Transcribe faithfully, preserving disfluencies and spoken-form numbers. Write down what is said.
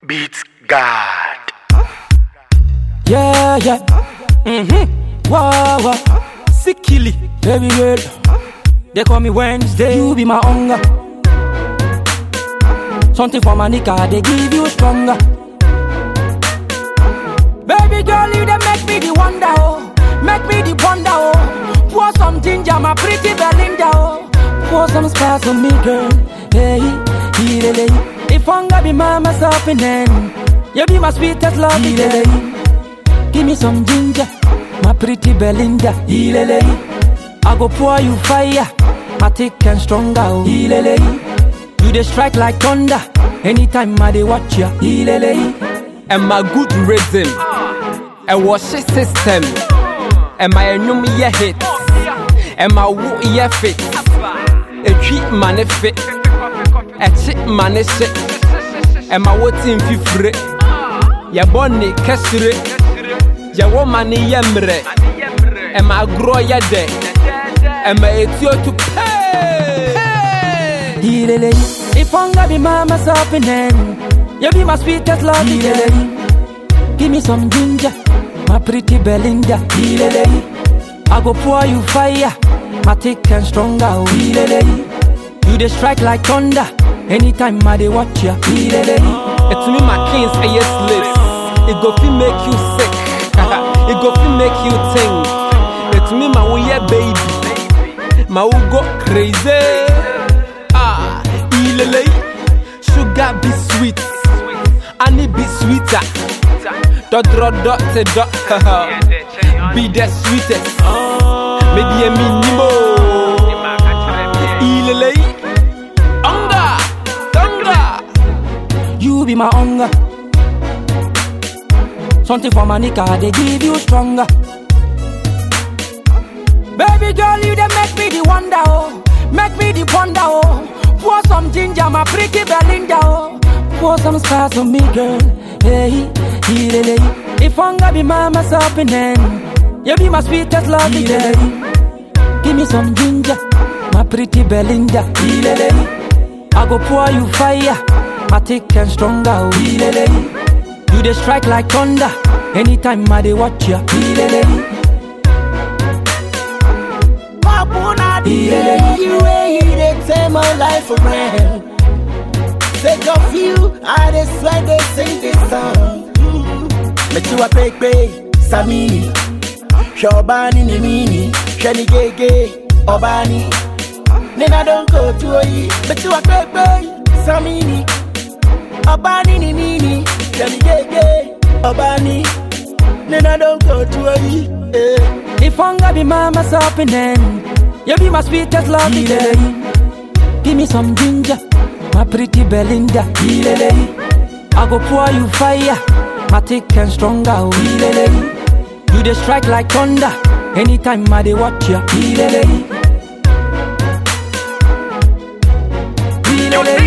Beats God. Yeah, yeah. Mm-hmm. Wow, wow. Sikili, baby girl. They call me Wednesday. You be my hunger. Something for my nigga, they give you stronger. Baby girl, you they make me the wonder, oh. Make me the wonder, oh. Pour some ginger, my pretty Belinda, oh. Pour some spice on me, girl. Hey, hey, hey, hey. If hunger be my myself in then you be my sweetest love, hey, hey, hey. Give me some ginger, my pretty Belinda, hey, hey, hey. I go pour you fire, my thick and stronger, oh. Hey, hey, hey. You dey strike like thunder, anytime I dey watch ya, hey, hey, hey. And my good rhythm, and wash system, and my enum ye hit, and my woo ye fit, a treat man fit, a chip man shit, and my wotin fi free, ya bonny kessure, ya woman yemre, and my grow ya de, and my etio to pay. If hunger be my myself in then you be my sweetest love, give me some ginger, my pretty Belinda, I go pour you fire, my thick and stronger, oh. You dey strike like thunder, anytime I dey watch ya. It's me my kings and yes lips. It go fi make you sick, it go fi make you think. It's me my way baby, my who go crazy. Ah, ilele, sugar be sweet. I need be sweeter. Dot dot dot to dot. Be the sweetest. Maybe a minimo. Ilele. Hunger. Hunger. You be my hunger. Something for my nigga, they give you stronger. Baby girl, you they make me the wonder, oh. Make me the wonder, oh. Pour some ginger, my pretty Belinda, oh. Pour some spice on me, girl. Hey, hey, hey, hey. If hunger be my myself in then you be my sweetest love, hey, hey. Give me some ginger, my pretty Belinda, hey, hey. I go pour you fire, my thick and stronger, oh. Hey, hey. You dey strike like thunder, anytime I dey watch ya, hey, hey. Yeah, you way you dey turn my life around. Take off you, I dey swear they sing this song. Met you a big bay, Samini, Shobani ni mini, Shani Gege, Obani. Nena don't go to a ye, met you a big bay, Samini, Obani ni mini, Shani Gege, Obani. Nena don't go to a ye. If hunger be my myself in then you be my sweetest love, hey, give me some ginger, my pretty Belinda, hey, I go pour you fire, my thick and stronger, oh. Hey, you dey strike like thunder, anytime I dey watch ya, hey, hey.